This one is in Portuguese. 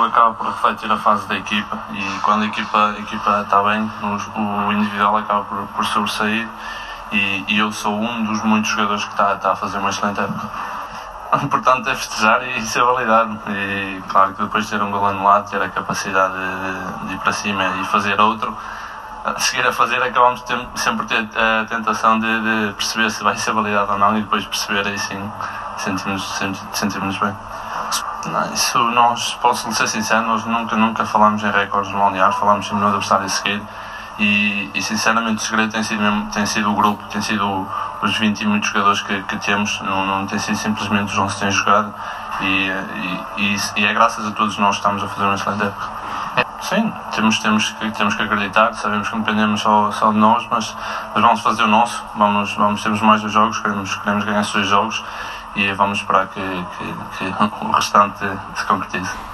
acaba por refletir a fase da equipa, e quando a equipa está bem, o individual acaba por sobressair, e eu sou um dos muitos jogadores que está a fazer uma excelente época. O importante é festejar e ser validado, e claro que depois de ter um gol anulado, ter a capacidade de ir para cima e fazer outro, a seguir a fazer, acabamos sempre ter a tentação de perceber se vai ser validado ou não, e depois perceber, aí sim sentimos bem. Não, isso nós, posso ser sincero, nós nunca falámos em recordes no balneário, falámos sempre no adversário a seguir, e sinceramente o segredo tem sido o grupo, tem sido os 20 e muitos jogadores que temos, não tem sido simplesmente os 11 que têm jogado, e é graças a todos nós que estamos a fazer uma excelente época. Sim, temos que acreditar, sabemos que não dependemos só de nós, mas vamos fazer o nosso, temos mais 2 jogos, queremos ganhar esses 2 jogos, e vamos esperar que o restante se concretize.